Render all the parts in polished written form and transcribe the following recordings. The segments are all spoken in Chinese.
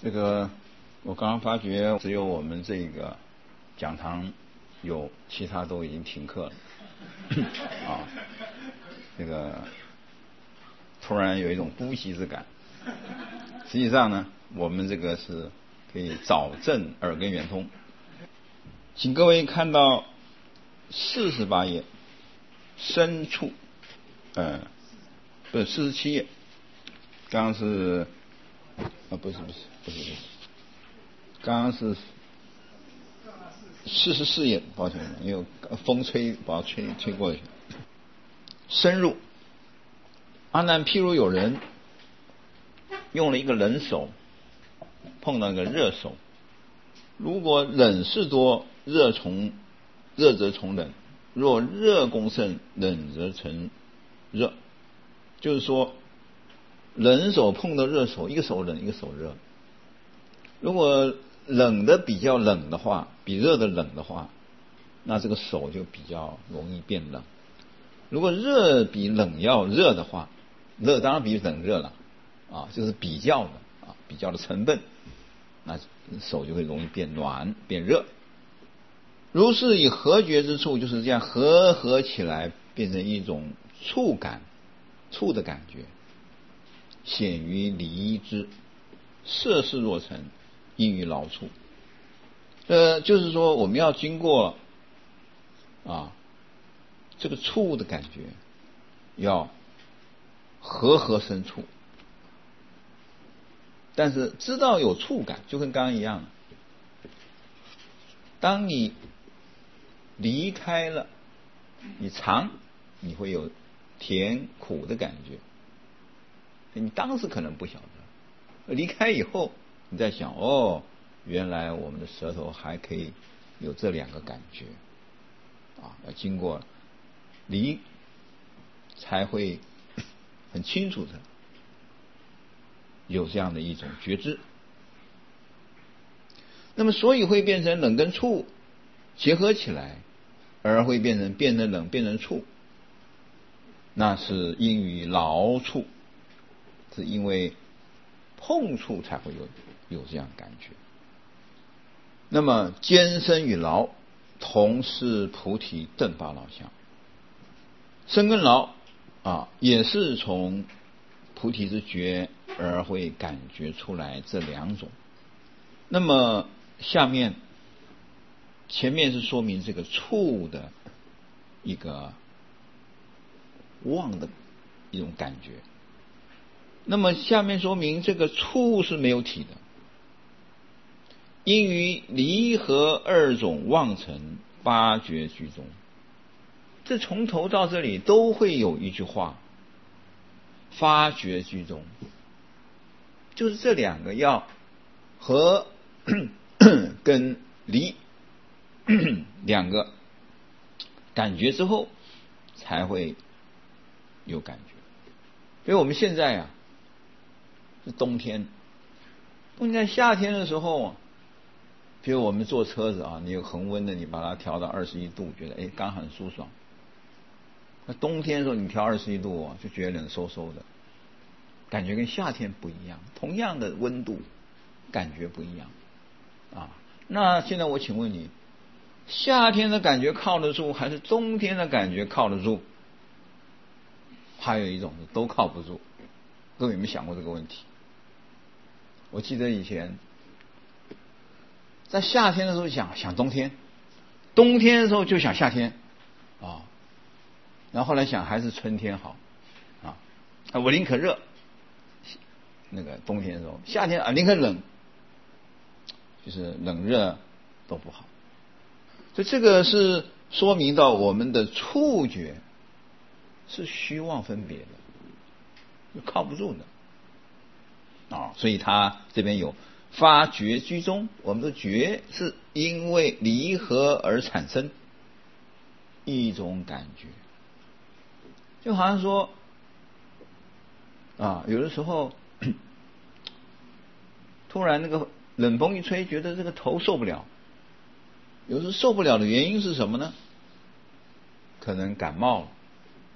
这个我刚刚发觉只有我们这个讲堂有，其他都已经停课了啊，这个突然有一种姑息之感。实际上呢，我们这个是可以早证耳根圆通。请各位看到48页深处，不是47页，刚刚是不是，刚刚是44页，抱歉，因为风吹把它吹过去。深入，阿难，譬如有人用了一个冷手碰到一个热手，如果冷事多，热则从冷；若热功盛，冷则成热。就是说，冷手碰到热手，一个手冷，一个手热。如果冷的比较冷的话，比热的冷的话，那这个手就比较容易变冷。如果热比冷要热的话，热当然比冷热了啊，就是比较的成分，那手就会容易变暖变热。如是以合觉之处，就是这样合起来，变成一种触感，触的感觉，显于离之。摄事若成，应于劳处。就是说我们要经过这个触的感觉，要合生处。但是知道有触感，就跟刚刚一样，当你离开了，你尝，你会有甜苦的感觉。你当时可能不晓得，离开以后你在想，原来我们的舌头还可以有这两个感觉要经过离才会很清楚的有这样的一种觉知。那么所以会变成冷跟触结合起来，而会变成冷变成触，那是因于劳触，是因为碰触才会有这样感觉。那么坚身与劳同是菩提正法老相，身跟劳也是从菩提之觉而会感觉出来这两种。那么前面是说明这个触的一个妄的一种感觉，那么下面说明这个触是没有体的，因于离合二种妄尘八觉居中。这从头到这里都会有一句话，发觉居中，就是这两个要合跟离两个感觉之后才会有感觉。所以我们现在是冬天，夏天的时候比如我们坐车子你有恒温的，你把它调到21度，觉得刚很舒爽。那冬天的时候你调21度就觉得冷飕飕的，感觉跟夏天不一样，同样的温度感觉不一样那现在我请问你，夏天的感觉靠得住还是冬天的感觉靠得住？还有一种是都靠不住。各位有没有想过这个问题？我记得以前在夏天的时候想冬天，冬天的时候就想夏天然后后来想还是春天好我宁可热，那个冬天的时候，夏天宁可冷，就是冷热都不好。所以这个是说明到我们的触觉是虚妄分别的，靠不住的所以他这边有发觉居中，我们的觉是因为离合而产生一种感觉，就好像说有的时候突然那个冷风一吹，觉得这个头受不了。有时候受不了的原因是什么呢？可能感冒了，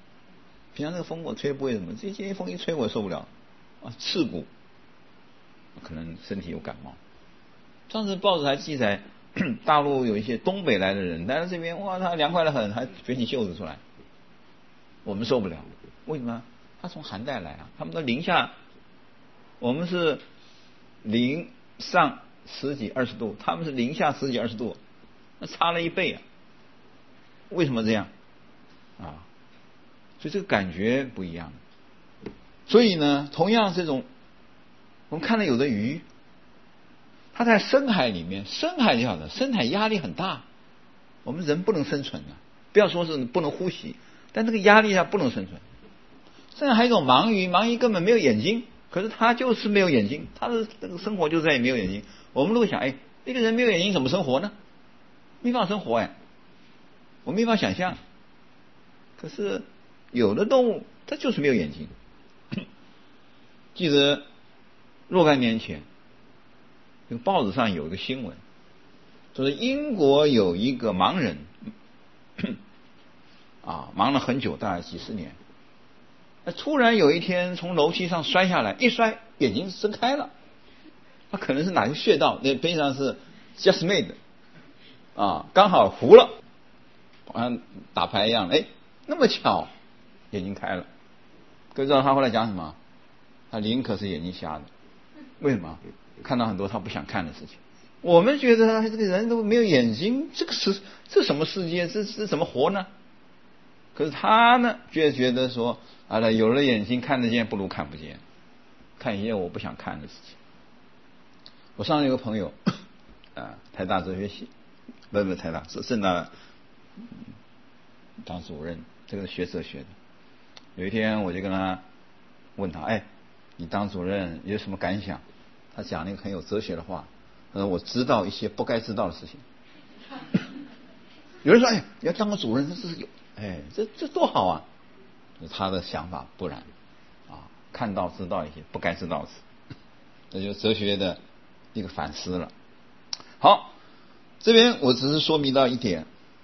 平常那个风我吹不会什么，这些风一吹我受不了刺骨可能身体有感冒。上次报纸还记载，大陆有一些东北来的人来到这边，哇，他凉快得很，还卷起袖子出来，我们受不了。为什么？他从寒带来啊，他们的零下，我们是零上10几20度，他们是零下10几20度，那差了1倍啊！为什么这样啊？所以这个感觉不一样。所以呢，同样这种，我们看到有的鱼，它在深海里面，深海你晓得，深海压力很大，我们人不能生存的，不要说是不能呼吸，但这个压力下不能生存。甚至还有一种盲鱼，盲鱼根本没有眼睛，可是它就是没有眼睛，它的这个生活就在于没有眼睛。我们都会想，哎，一个人没有眼睛怎么生活呢？没法生活哎，我没法想象。可是有的动物它就是没有眼睛。记得若干年前，这个报纸上有一个新闻，就是英国有一个盲人，盲了很久，大概几十年。突然有一天从楼梯上摔下来，一摔眼睛睁开了，他可能是哪个穴道，那边上是 just made 刚好糊了，好像打牌一样，哎，那么巧，眼睛开了。各位知道他后来讲什么？他宁可是眼睛瞎的，为什么？看到很多他不想看的事情。我们觉得这个人都没有眼睛，这什么世界？这怎么活呢？可是他呢，觉得说，有了眼睛看得见不如看不见，看一些我不想看的事情。我上次有个朋友，台大哲学系，不是台大，是正大当主任，这个学哲学的。有一天我就跟他问他，哎，你当主任有什么感想？他讲了一个很有哲学的话，他说我知道一些不该知道的事情。有人说，哎，你要当个主任，这是有。哎，这多好啊！他的想法不然，看到知道一些不该知道的事，这就是哲学的一个反思了。好，这边我只是说明到一点，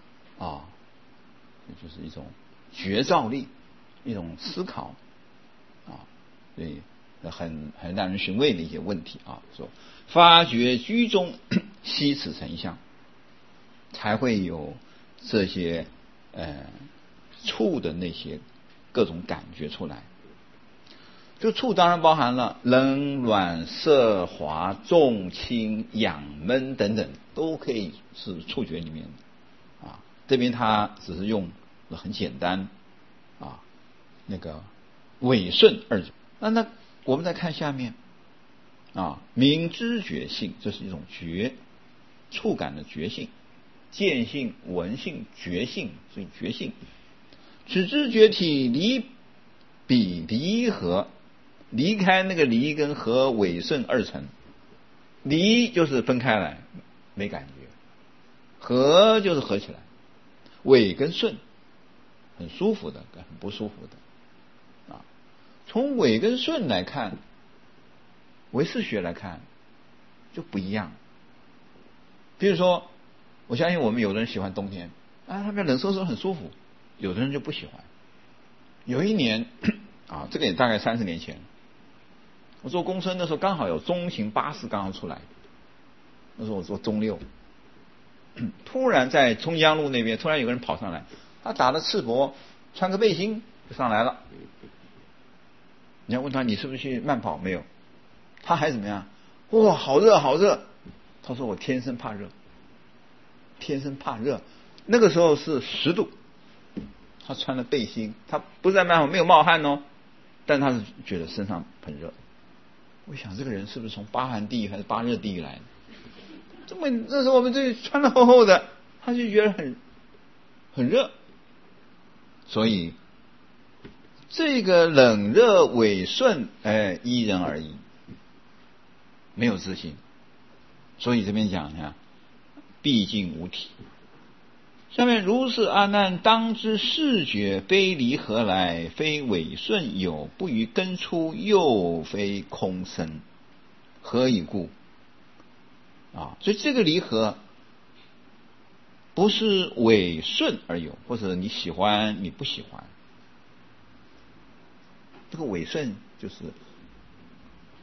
就是一种觉照力，一种思考，所以很让人寻味的一些问题说发觉居中悉此成相，才会有这些触的那些各种感觉出来。这个触当然包含了冷暖色滑重轻痒闷等等，都可以是触觉里面的这边他只是用很简单那个违顺二者。那我们再看下面明知觉性，这是一种觉，触感的觉性，见性、闻性、觉性，所以觉性。此知觉体离比离合，离开那个离跟合违顺二层。离就是分开来没感觉，合就是合起来，违跟顺很舒服的跟很不舒服的从违跟顺来看，唯识学来看就不一样。比如说，我相信我们有的人喜欢冬天他们冷飕飕很舒服，有的人就不喜欢。有一年这个也大概30年前，我坐公车的时候刚好有中型巴士刚刚出来，那时候我坐中6，突然在中江路那边突然有个人跑上来，他打了赤膊，穿个背心就上来了。你要问他你是不是去慢跑？没有，他还怎么样？哇，好热好热！他说我天生怕热，天生怕热。那个时候是10度，他穿了背心，他不是在慢跑，没有冒汗但他是觉得身上很热。我想这个人是不是从巴寒地狱还是巴热地狱来的？这么那时候我们这穿得厚厚的，他就觉得很热。所以这个冷热违顺依人而异，没有自信。所以这边讲毕竟无体。下面如是阿难，当知视觉非离合来，非违顺有，不于根出，又非空生，何以故？所以这个离合不是违顺而有，或者你喜欢你不喜欢。这个违顺就是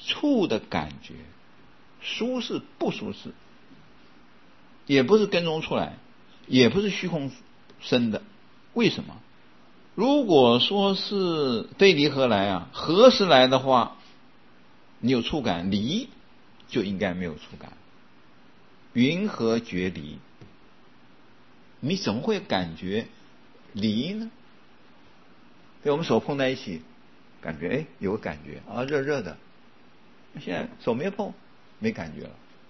触的感觉，舒适不舒适，也不是根中出来，也不是虚空生的。为什么？如果说是对离合来啊，合时来的话，你有触感，离就应该没有触感。云和觉离，你怎么会感觉离呢？对，我们手碰在一起，感觉有个感觉啊，热热的。现在手没碰，没感觉了。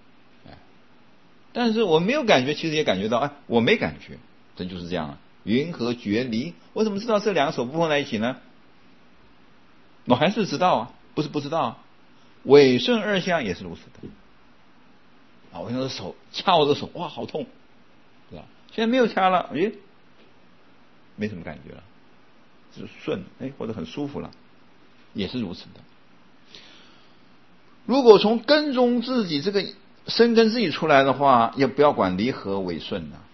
但是我没有感觉，其实也感觉到，我没感觉，这就是这样啊。云和觉离，我怎么知道这两个手不碰在一起呢？我还是知道啊，不是不知道啊。违顺二相也是如此的啊。我用手掐我的手，哇，好痛，是吧？现在没有掐了，没什么感觉了，只是顺，或者很舒服了，也是如此的。如果从根中自己这个生根自己出来的话，也不要管离合违顺了，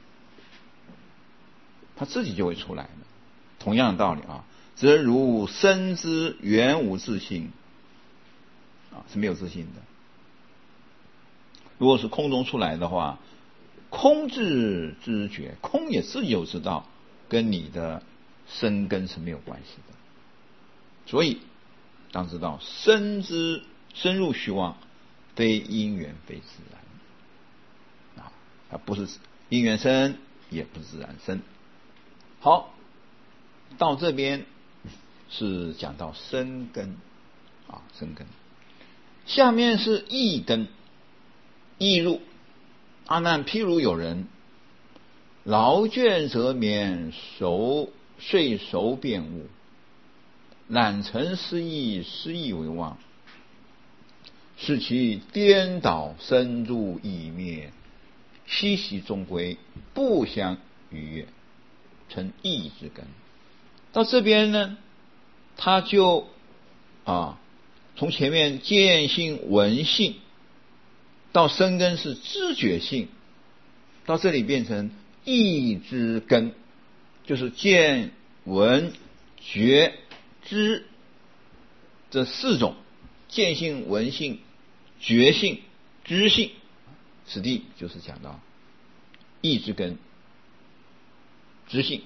它自己就会出来的。同样的道理啊，则如生之原无自性啊，是没有自性的。如果是空中出来的话，空自知觉，空也自有知道，跟你的生根是没有关系的。所以当知道深入虚妄，非因缘非自然啊，它不是因缘生，也不是自然生。好，到这边是讲到生根啊，生根。下面是意根，意入。阿难，譬如有人劳倦则眠，睡熟便悟，懒成失意，失意为妄，是其颠倒生入意灭，息息终归，不相逾越，成意之根。到这边呢，他就从前面见性闻性，到生根是知觉性，到这里变成意之根，就是见闻觉知这四种，见性闻性觉性知性，此地就是讲到意之根知性。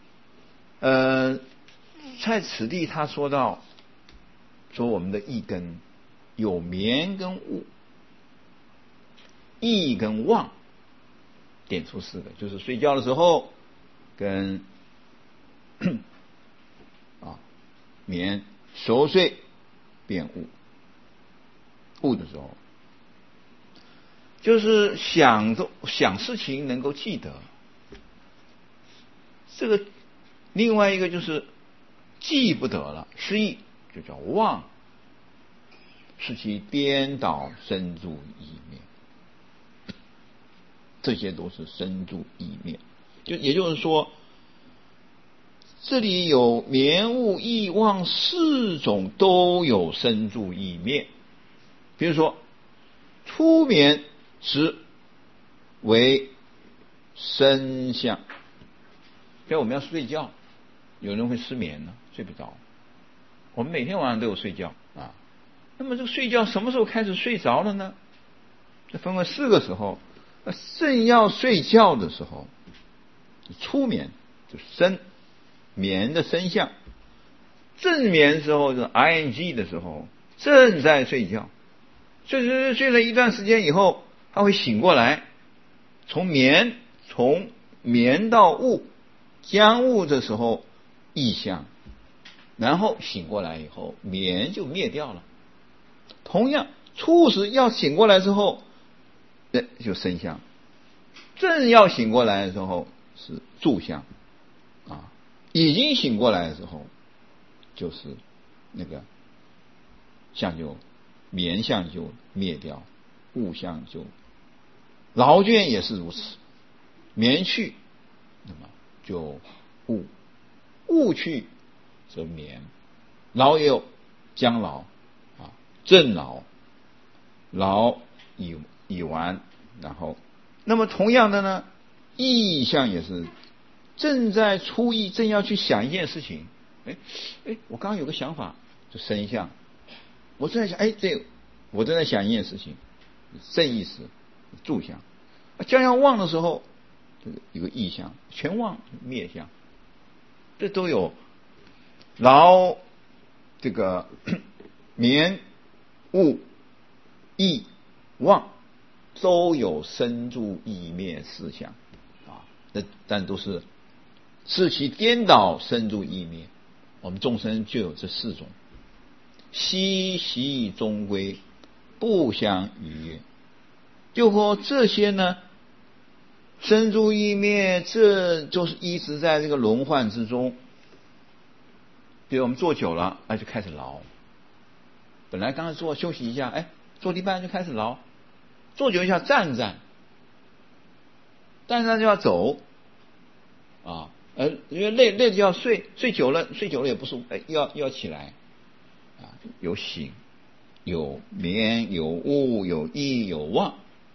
在此地他说到说我们的意根有眠跟悟，意跟妄点出四个，就是睡觉的时候跟眠熟睡便悟的时候，就是想事情能够记得，这个另外一个就是记不得了，失忆就叫忘，是其颠倒生入意灭，这些都是生入意灭。也就是说，这里有眠悟意忘四种都有生入意灭。比如说初眠时为身相，比如我们要睡觉，有人会失眠呢，睡不着。我们每天晚上都有睡觉啊。那么这个睡觉什么时候开始睡着了呢？这分为4个时候。正要睡觉的时候，初眠就是身眠的身相，正眠的时候是 ing 的时候，正在睡觉，睡了一段时间以后，他会醒过来，从眠到悟，将悟的时候意象，然后醒过来以后，眠就灭掉了。同样，初时要醒过来之后，就身相，正要醒过来的时候是住相啊，已经醒过来的时候就是那个相，就眠相就灭掉，悟相就劳倦也是如此，眠去那么就悟去则眠，劳也有将劳正劳已完，然后那么同样的呢，意象也是正在出意，正要去想一件事情，我刚刚有个想法，就身相，我正在想， 我正在想一件事情，正意识住相，将要忘的时候，这个有个意象，全忘灭相，这都有劳这个眠悟意忘，都有生住意灭四相啊，但都是视其颠倒生住意灭。我们众生就有这四种，悉习终归，不相逾越。就说这些呢，生住意灭，这就是一直在这个轮换之中。比如我们坐久了，就开始劳。本来刚才坐休息一下，坐一半就开始劳，坐久一下站站就要走啊，因为累就要睡，睡久了也不舒服，要起来啊，有醒，有眠，有悟，有意，有忘，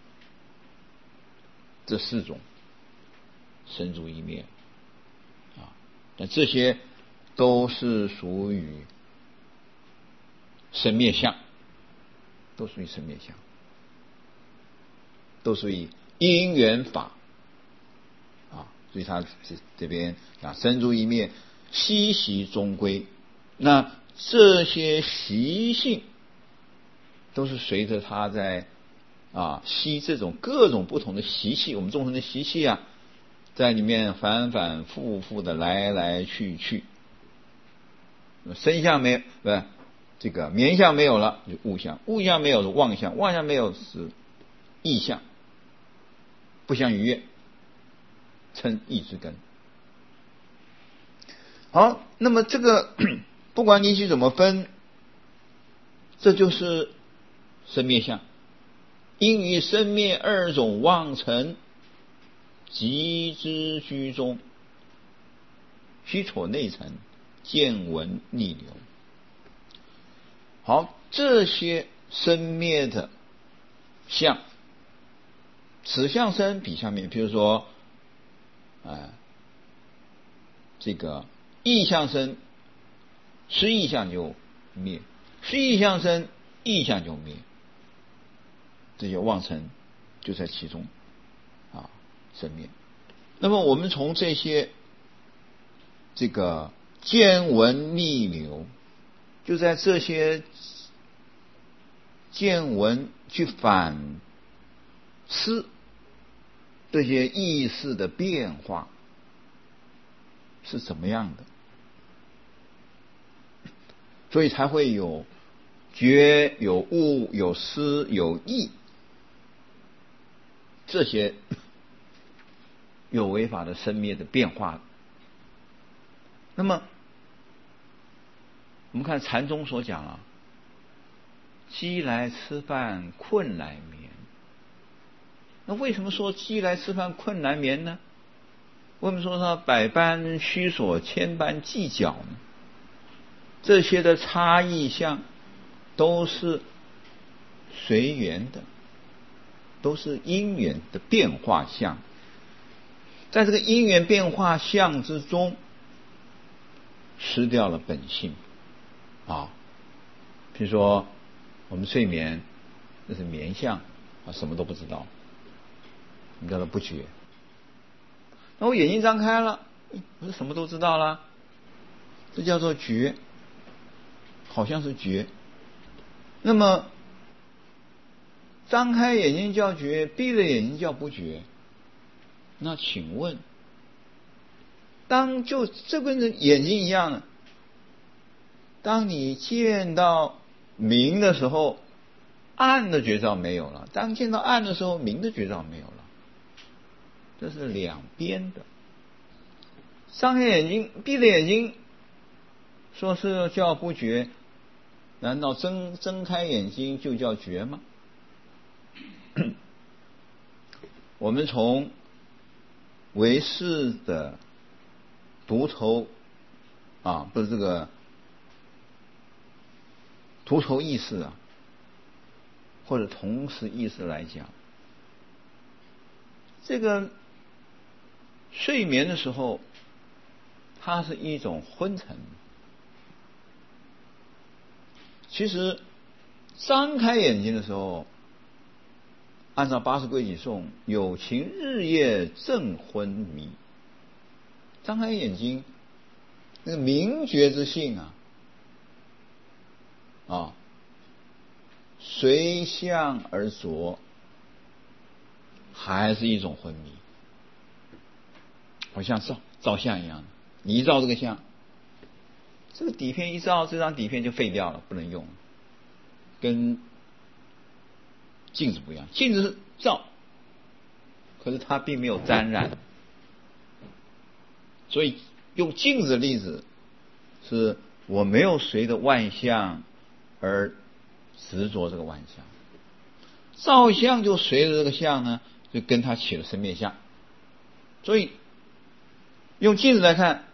这四种生住意灭啊，那这些都是属于生灭相，都属于生灭相，都属于因缘法啊，所以他这边生住意灭，悉习终归。那这些习性都是随着他在吸这种各种不同的习气，我们众生的习气在里面反反复复的来来去去。身相没有，不是这个眠相没有了，就悟相；悟相没有是妄相；妄相没有是意相，不相逾越，称意之根。好，那么这个不管你去怎么分，这就是生灭相。因于生灭二种妄尘，即之居中，须处内尘，见闻逆流。好，这些生灭的相，此相生彼相灭。比如说这个意相生，失意相就灭；失意相生，意相就灭。这些妄尘就在其中生灭。那么我们从这些这个见闻逆流，就在这些见闻去反思这些意识的变化是怎么样的，所以才会有觉、有悟、有思、有意，这些有为法的生灭的变化。那么我们看禅宗所讲饥来吃饭，困来眠。那为什么说饥来吃饭，困来眠呢？为什么说它百般虚所，千般计较呢？这些的差异相都是随缘的，都是因缘的变化相。在这个因缘变化相之中，失掉了本性比如说我们睡眠，这是眠相什么都不知道，我们叫做不觉。那我眼睛张开了，我什么都知道了，这叫做觉，好像是觉。那么张开眼睛叫觉，闭着眼睛叫不觉。那请问，当就这跟眼睛一样，当你见到明的时候，暗的觉照没有了；当见到暗的时候，明的觉照没有了。这是两边的。张开眼睛，闭着眼睛，说是叫不觉，难道睁开眼睛就叫觉吗？我们从唯识的独头不是这个独头意识或者同时意识来讲，这个睡眠的时候，它是一种昏沉。其实张开眼睛的时候，按照八识归己颂，有情日夜正昏迷。张开眼睛，那个明觉之性随相而着，还是一种昏迷，好像照相一样的。你一照这个相，这个底片一照，这张底片就废掉了，不能用了。跟镜子不一样，镜子是照，可是它并没有沾染。所以用镜子的例子，是我没有随着万象而执着这个万象，照相就随着这个相呢，就跟它起了生灭相。所以用镜子来看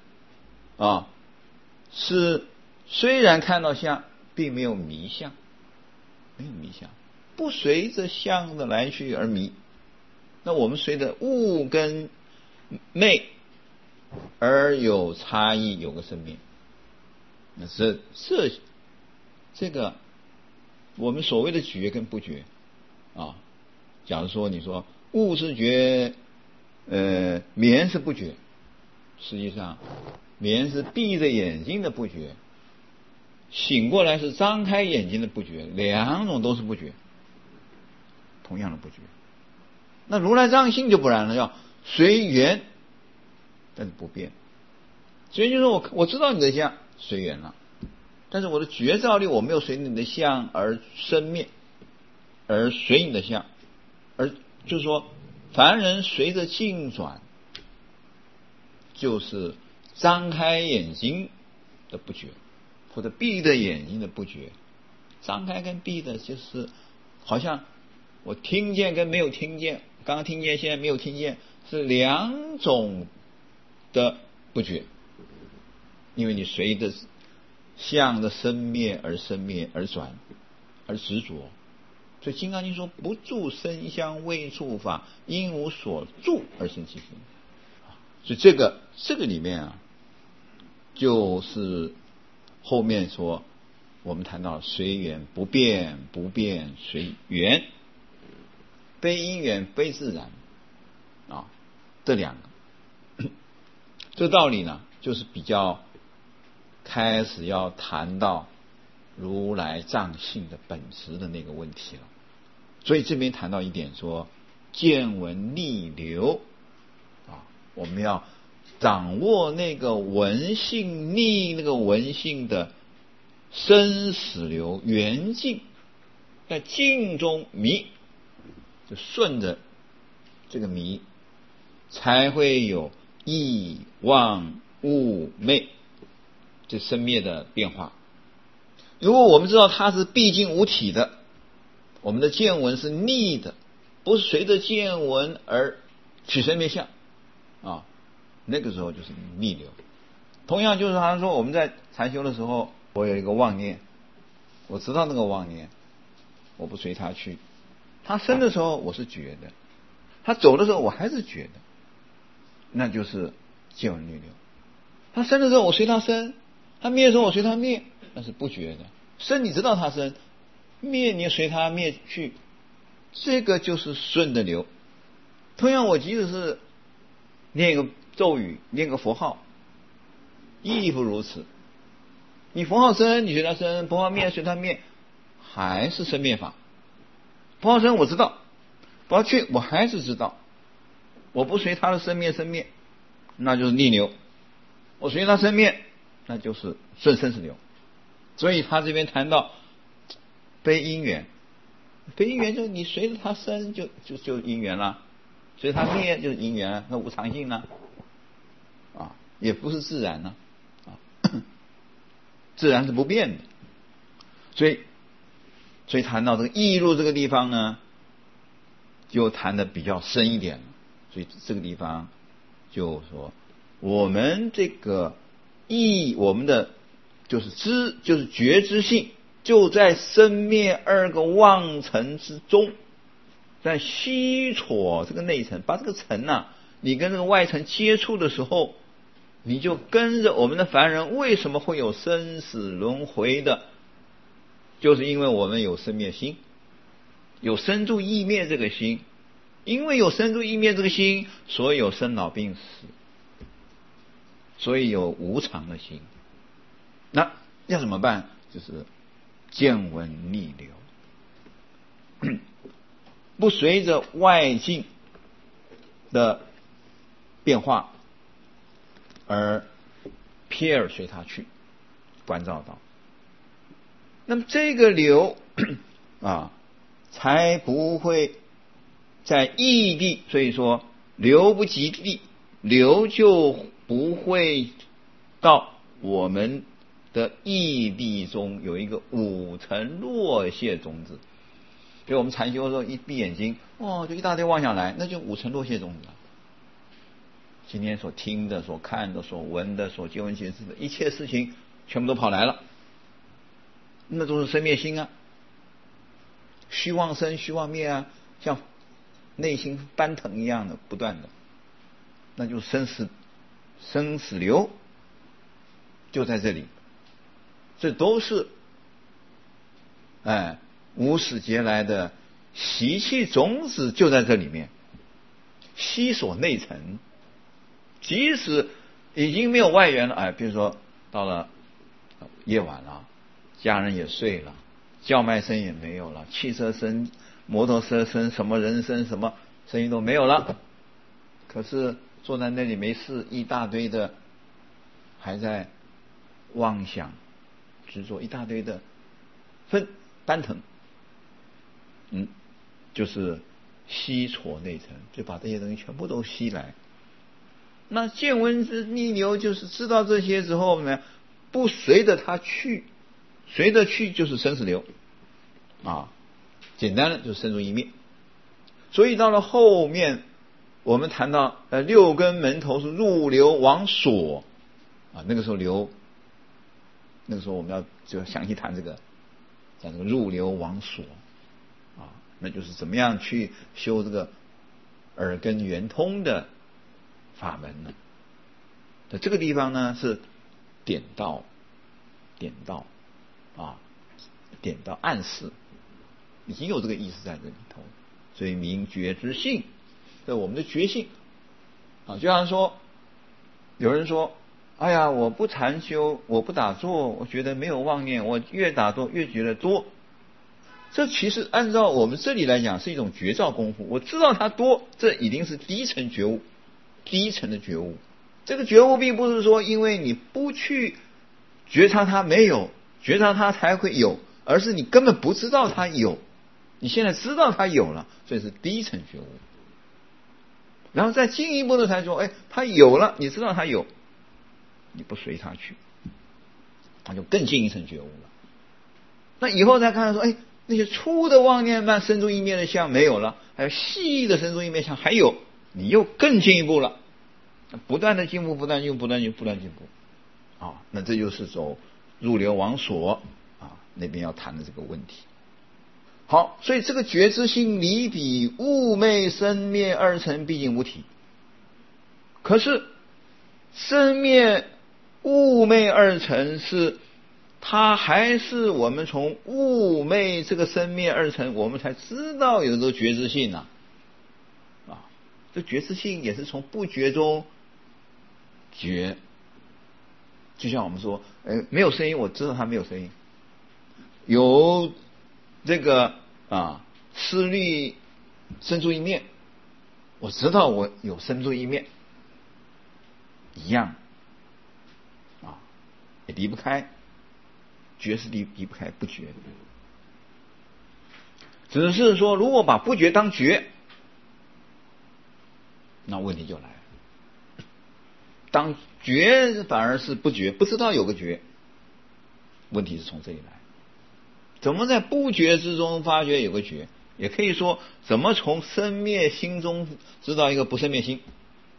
是虽然看到相，并没有迷相，没有迷相，不随着相的来去而迷。那我们随着物跟昧而有差异，有个生灭。那这个我们所谓的觉跟不觉假如说你说物是觉，眠是不觉，实际上眠是闭着眼睛的不觉，醒过来是张开眼睛的不觉，两种都是不觉，同样的不觉。那如来藏性就不然了，要随缘，但是不变。所以就是我知道你的相随缘了，但是我的觉照力我没有随你的相而生灭，而随你的相，而就是说凡人随着境转，就是张开眼睛的不觉，或者闭着眼睛的不觉。张开跟闭的就是好像我听见跟没有听见，刚刚听见现在没有听见，是两种的不觉。因为你随着相的生灭而生灭而转而执着，所以金刚经说不住声香味触法，因无所住而生其心。所以这个里面就是后面说我们谈到随缘不变，不变随缘，非因缘非自然这两个这个道理呢，就是比较开始要谈到如来藏性的本质的那个问题了。所以这边谈到一点说见闻逆流我们要掌握那个闻性逆那个闻性的生死流缘境，在境中迷，就顺着这个迷，才会有意妄物昧这生灭的变化。如果我们知道它是毕竟无体的，我们的见闻是逆的，不是随着见闻而取生灭相那个时候就是逆流。同样就是好像说我们在禅修的时候，我有一个妄念，我知道那个妄念，我不随它去，它生的时候我是觉的，它走的时候我还是觉的，那就是见闻逆流。它生的时候我随它生，它灭的时候我随它灭，那是不觉的。生你知道它生，灭你随它灭去，这个就是顺的流。同样我即使是念一个咒语，念个佛号，亦复如此。你佛号生你随它生，佛号灭随它灭，还是生灭法。佛号生我知道，佛号去我还是知道，我不随它的生灭，那就是逆流。我随它生灭，那就是顺生死流。所以他这边谈到非因缘，非因缘就是你随着它生就因缘了，随着它灭就是因缘了，那无常性呢也不是自然呢自然是不变的。所以谈到这个义路这个地方呢，就谈的比较深一点。所以这个地方就说我们这个义，我们的就是知，就是觉知性，就在生灭二个妄尘之中，在吸戳这个内尘，把这个尘你跟这个外尘接触的时候，你就跟着我们的凡人为什么会有生死轮回的就是因为我们有生灭心，有生住意灭这个心，因为有生住意灭这个心，所以有生老病死，所以有无常的心。那要怎么办？就是见闻逆流，不随着外境的变化而瞥而随它去，关照到。那么这个流才不会在异地，所以说流不及地，流就不会到我们的异地中有一个五尘落谢种子。所以我们禅修的时候一闭眼睛，就一大堆妄想来，那就五尘落谢种子了。今天所听的、所看的、所闻的、所见闻觉知的一切事情，全部都跑来了，那都是生灭心啊，虚妄生虚妄灭啊，像内心翻腾一样的不断的，那就是生死流就在这里。这都是无始劫来的习气种子就在这里面，悉所内沉。即使已经没有外缘了，比如说到了夜晚了，家人也睡了，叫卖声也没有了，汽车声、摩托车声、什么人声、什么声音都没有了，可是坐在那里没事，一大堆的还在妄想执着，一大堆的翻腾，就是悉所内沉，就把这些东西全部都吸来。那见闻之逆流就是知道这些之后呢，不随着它去，随着去就是生死流简单的就是生住意灭。所以到了后面我们谈到六根门头是入流往所那个时候我们就详细谈这个，讲这个入流往所那就是怎么样去修这个耳根圆通的法门呢？在这个地方呢是点到暗示，已经有这个意思在这里头，所以明觉之性，这我们的觉性就像说有人说，哎呀，我不禅修，我不打坐，我觉得没有妄念，我越打坐越觉得多。这其实按照我们这里来讲是一种觉照功夫，我知道它多，这已经是低层觉悟，低层的觉悟。这个觉悟并不是说因为你不去觉察它没有，觉察它才会有，而是你根本不知道它有，你现在知道它有了，所以是低层觉悟。然后再进一步的才说，它有了，你知道它有，你不随它去，它就更进一层觉悟了。那以后再看说，那些粗的妄念慢生住意灭的相没有了，还有细的生住意灭相还有，你又更进一步了，不断的进步，不断进步，那这就是走入流往所那边要谈的这个问题。好，所以这个觉知性离彼物昧生灭二尘毕竟无体，可是生灭物昧二尘是它还是我们从物昧这个生灭二尘，我们才知道有这个觉知性这觉知性也是从不觉中觉。就像我们说，没有声音，我知道它没有声音；有这个思虑生住意灭，我知道我有生住意灭，一样也离不开。觉是离不开不觉，只是说如果把不觉当觉，那问题就来了。当觉反而是不觉，不知道有个觉，问题是从这里来。怎么在不觉之中发觉有个觉？也可以说怎么从生灭心中知道一个不生灭心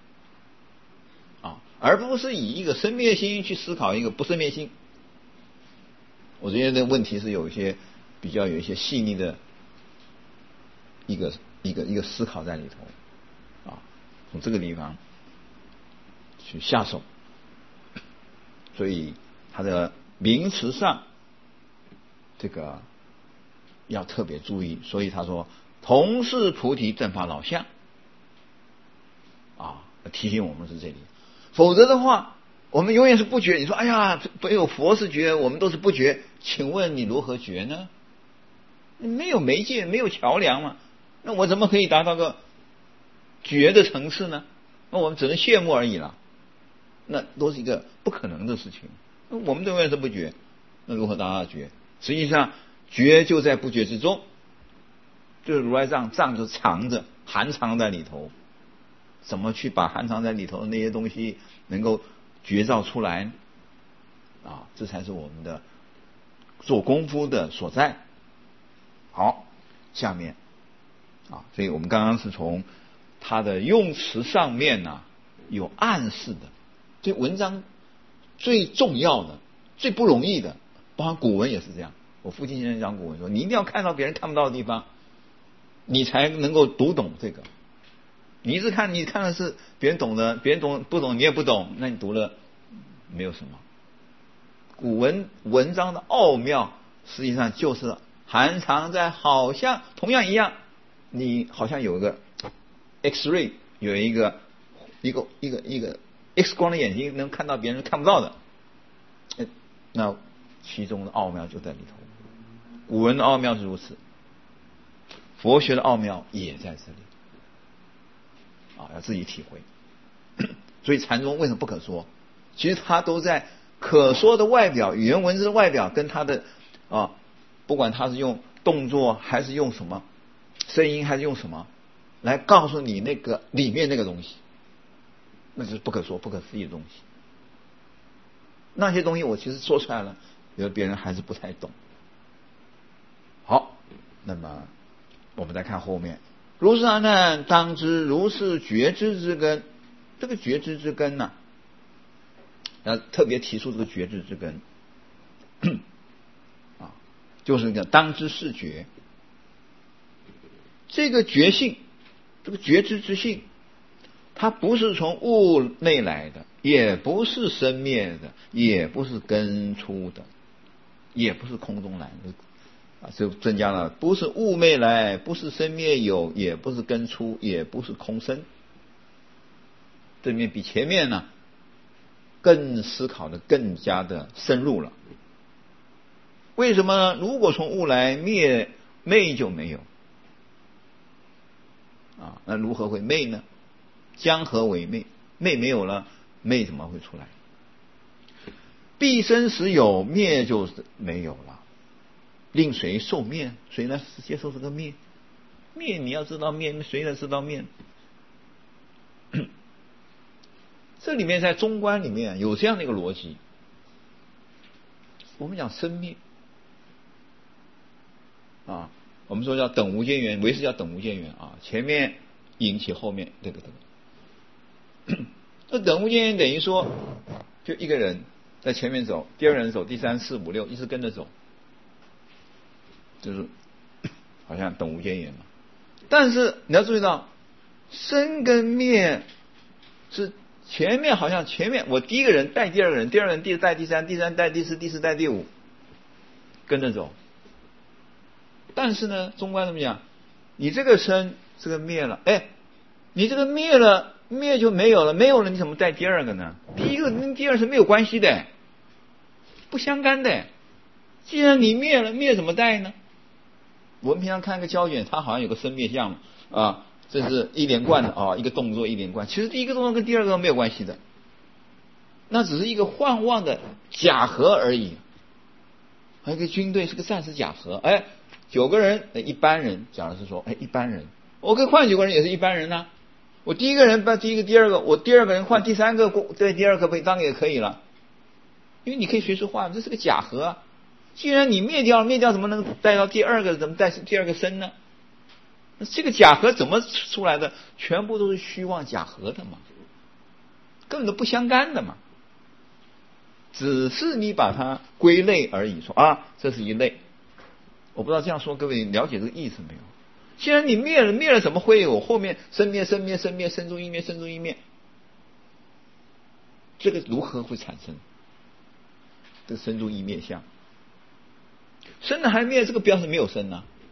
而不是以一个生灭心去思考一个不生灭心。我觉得这个问题是有一些比较有一些细腻的一个思考在里头从这个地方去下手。所以它的名词上这个要特别注意。所以他说同是菩提正法老相啊，提醒我们是这里。否则的话我们永远是不觉。你说哎呀，没有佛是觉，我们都是不觉，请问你如何觉呢？没有媒介，没有桥梁嘛，那我怎么可以达到个觉的层次呢？那我们只能羡慕而已了，那都是一个不可能的事情。我们永远是不觉，那如何达到觉？实际上觉就在不觉之中，就是如来藏，藏就藏着，含藏在里头。怎么去把含藏在里头的那些东西能够觉照出来啊？这才是我们的做功夫的所在。好，下面啊，所以我们刚刚是从他的用词上面有暗示的。这文章最重要的、最不容易的，包含古文也是这样。我父亲先生讲古文说，你一定要看到别人看不到的地方，你才能够读懂这个。你一直看，你看的是别人懂的，别人懂不懂你也不懂，那你读了没有什么。古文文章的奥妙，实际上就是含藏在好像同样一样，你好像有一个 X-ray， 有一个 X 光的眼睛能看到别人看不到的，那其中的奥妙就在里头。古文的奥妙是如此，佛学的奥妙也在这里要自己体会。所以禅宗为什么不可说？其实它都在可说的外表，语言文字的外表，跟它的不管它是用动作还是用什么声音还是用什么来告诉你那个里面那个东西，那就是不可说不可思议的东西。那些东西我其实说出来了，有的别人还是不太懂。好，那么我们再看后面，如是阿难，当知如是觉知之根。这个觉知之根呢，特别提出这个觉知之根就是讲当知是觉。这个觉性，这个觉知之性，它不是从物内来的，也不是生灭的，也不是根出的，也不是空中来的就增加了，不是物昧来，不是生灭有，也不是根出，也不是空生。这面比前面呢更思考的更加的深入了。为什么呢？如果从物来，昧就没有那如何会昧呢？将何为昧？昧没有了，昧怎么会出来？必生时有，灭就是没有了。令谁受灭？谁来接受这个灭？灭你要知道灭，谁来知道灭？这里面在中观里面有这样的一个逻辑。我们讲生灭我们说叫等无间缘，唯识叫等无间缘前面引起后面这个那等无间缘等于说就一个人在前面走，第二人走，第三四五六一直跟着走，就是好像等无间缘嘛。但是你要注意到生跟灭是前面好像前面我第一个人带第二个人，第二个人带第三，第三带第四，第四带第五，跟着走。但是呢中观怎么讲？你这个生这个灭了，你这个灭了，灭就没有了，没有了你怎么带第二个呢？第一个跟第二是没有关系的，不相干的。既然你灭了，灭怎么带呢？我们平常看个胶卷，它好像有个生灭相这是一连贯的一个动作一连贯，其实第一个动作跟第二个没有关系的，那只是一个幻妄的假合而已。一个军队是个战时假合，9个人一般人，讲的是说一般人，我可以换9个人也是一般人我第一个人把第一个第二个，我第二个人换第三个，对第二个当然也可以了，因为你可以随时换，这是个假合既然你灭掉怎么能带到第二个，怎么带第二个生呢？这个假合怎么出来的？全部都是虚妄假合的嘛，根本都不相干的嘛，只是你把它归类而已，说这是一类。我不知道这样说各位了解这个意思没有？既然你灭了怎么会有后面生灭生中一灭生中一灭？这个如何会产生这个生中一灭相？生了还灭，这个表示没有生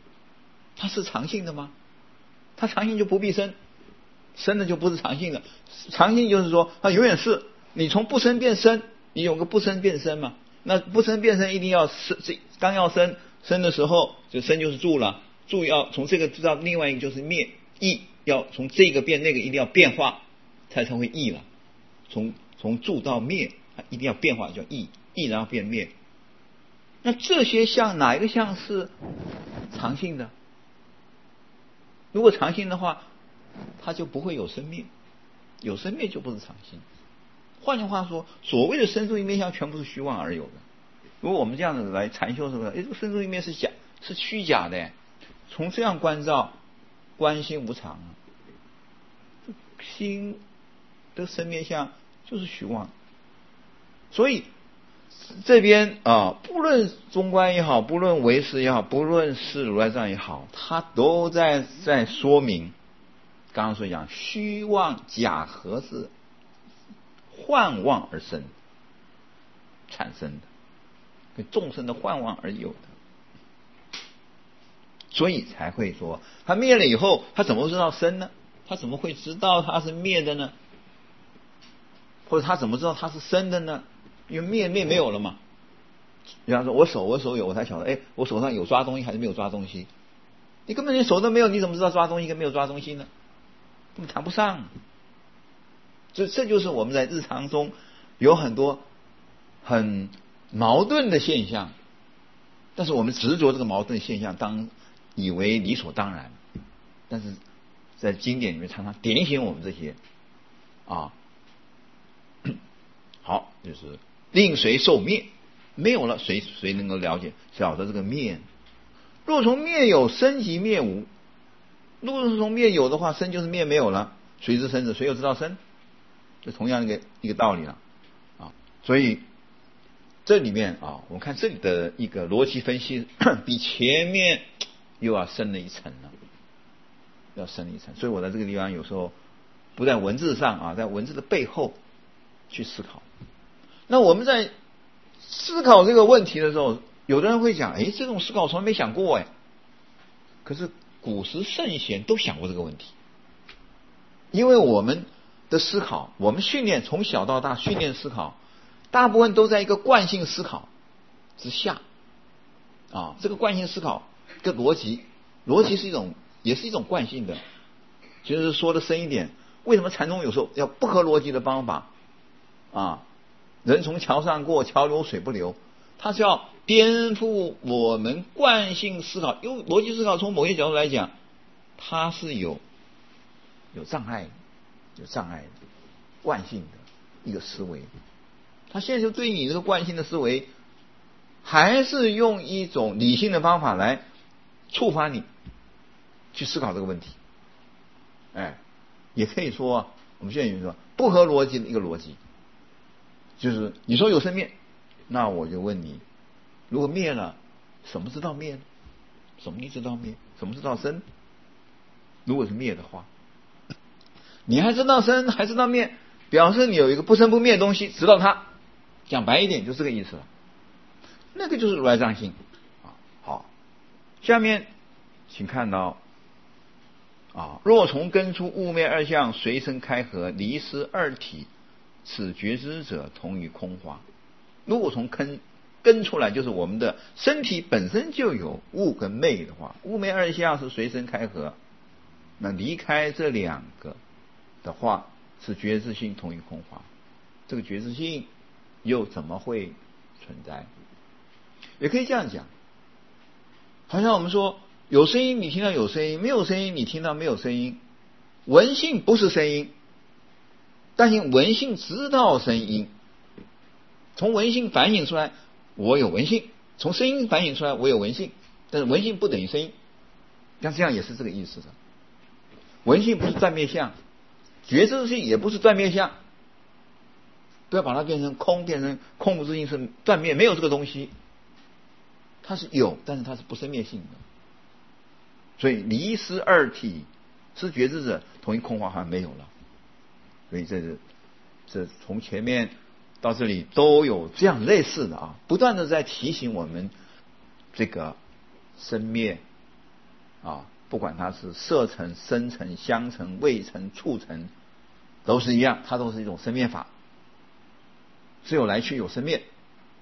它是常性的吗？它常性就不必生，生的就不是常性的。常性就是说它永远是，你从不生变生，你有个不生变生嘛，那不生变生一定要生，刚要生的时候就生就是住了，住要从这个知道另外一个就是灭，异要从这个变那个一定要变化才会异了，从住到灭一定要变化叫异，异然后变灭。那这些相哪一个相是常性的？如果常性的话，它就不会有生灭，有生灭就不是常性。换句话说，所谓的生住异灭相全部是虚妄而有的。如果我们这样子来禅修，是不是？这个生住异灭是假，是虚假的。从这样关照，观心无常，心的生灭相就是虚妄。所以这边不论中观也好，不论唯识也好，不论是如来藏也好，它都在说明，刚刚所讲虚妄假合是幻妄而生产生的，跟众生的幻妄而有的，所以才会说它灭了以后，它怎么知道生呢？它怎么会知道它是灭的呢？或者它怎么知道它是生的呢？因为灭没有了嘛。比方说我手有，我才晓得，我手上有抓东西还是没有抓东西？你根本连手都没有，你怎么知道抓东西跟没有抓东西呢？根本谈不上。这就是我们在日常中有很多很矛盾的现象，但是我们执着这个矛盾现象，以为理所当然，但是在经典里面常常点醒我们这些好，就是令谁受灭，没有了，谁能够了解晓得这个灭？若从灭有生即灭无，如果是从灭有的话，生就是灭没有了，谁知生者？谁又知道生？这同样一个道理了所以这里面我们看这里的一个逻辑分析，比前面又要深了一层了，所以我在这个地方有时候不在文字上在文字的背后去思考。那我们在思考这个问题的时候，有的人会讲，这种思考我从来没想过可是古时圣贤都想过这个问题，因为我们的思考，我们训练从小到大训练思考，大部分都在一个惯性思考之下这个惯性思考跟逻辑也是一种惯性的。其实说的深一点，为什么禅宗有时候要不合逻辑的方法人从桥上过，桥流水不流，它是要颠覆我们惯性思考。因为逻辑思考从某些角度来讲，它是有障碍的，惯性的一个思维。它现在就对你这个惯性的思维，还是用一种理性的方法来触发你去思考这个问题。也可以说我们现在有说不合逻辑的一个逻辑，就是你说有生灭，那我就问你，如果灭了，什么知道灭呢？什么知道灭？什么知道生？如果是灭的话，你还知道生还知道灭，表示你有一个不生不灭的东西，知道它，讲白一点就是这个意思了。那个就是如来藏性好，下面请看到若从根出物灭二相，随生开合，离失二体，此觉知者同于空花。如果从根出来，就是我们的身体本身就有物跟昧的话，物昧二相是随生开合，那离开这两个的话，是觉知性同于空花。这个觉知性又怎么会存在？也可以这样讲，好像我们说有声音你听到有声音，没有声音你听到没有声音。闻性不是声音，但是闻性知道声音，从闻性反映出来我有闻性，从声音反映出来我有闻性，但是闻性不等于声音，像这样也是这个意思的。闻性不是断灭相，觉知性也不是断灭相，不要把它变成空，变成空无自性是断灭，没有这个东西，它是有，但是它是不生灭性的。所以离失二体，是觉知者同一空花还没有了。所以这从前面到这里都有这样类似的不断的在提醒我们这个生灭不管它是色尘、声尘、香尘、味尘、触尘，都是一样，它都是一种生灭法，只有来去有生灭，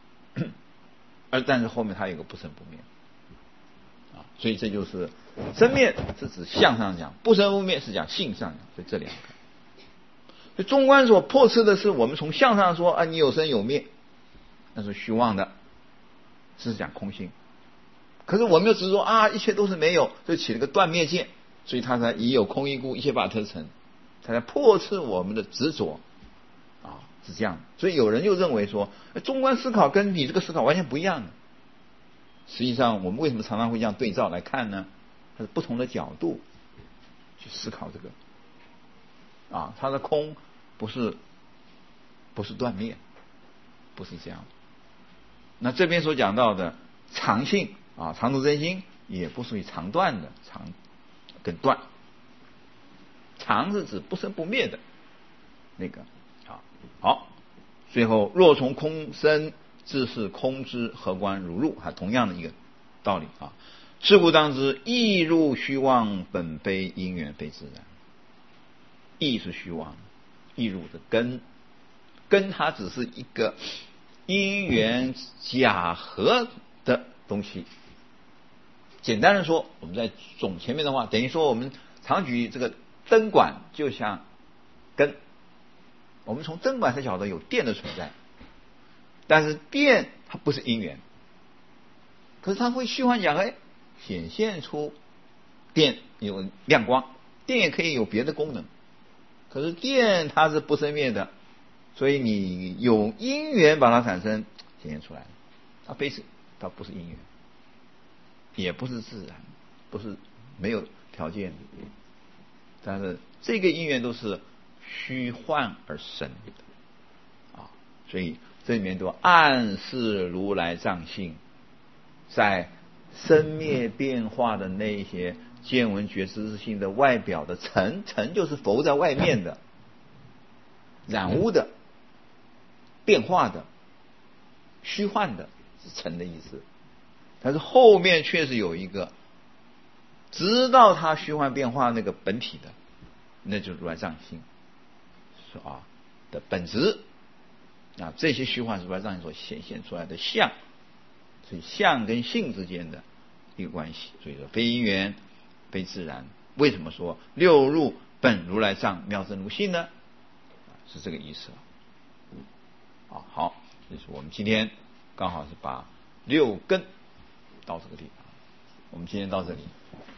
但是后面它有一个不生不灭，所以这就是生灭是指相上讲，不生不灭是讲性上讲，所以这两个。所以中观所破斥的是我们从相上说你有生有灭，那是虚妄的，是讲空性。可是我们又执着一切都是没有，就起了个断灭见，所以他才以有空一故，一切法特成，他才破斥我们的执着是这样。所以有人又认为说，中观思考跟你这个思考完全不一样的。实际上我们为什么常常会这样对照来看呢？它是不同的角度去思考这个它的空不是断灭，不是这样。那这边所讲到的常性常住真心也不属于常断的，常跟断，常是指不生不灭的那个好，最后若从空生，自是空之何关如入，还同样的一个道理是故当知亦入虚妄，本非因缘非自然。亦是虚妄，亦入的根它只是一个因缘假合的东西。简单的说，我们在总前面的话，等于说我们常举这个灯管就像根，我们从灯管才晓得有电的存在，但是电它不是因缘，可是它会虚幻讲显现出电有亮光，电也可以有别的功能，可是电它是不生灭的，所以你有因缘把它产生显现出来，它不是因缘，也不是自然，不是没有条件的，但是这个因缘都是虚幻而生的所以这里面都暗示如来藏性在生灭变化的那些见闻觉知之性的外表的尘就是浮在外面的染污的变化的虚幻的，是尘的意思。但是后面确实有一个知道它虚幻变化那个本体的，那就是如来藏性的本质这些虚幻是如来藏性所显现出来的相，所以相跟性之间的一个关系。所以说非因缘非自然。为什么说六入本如来藏妙真如性呢？是这个意思好，就是我们今天刚好是把六根到这个地方，我们今天到这里。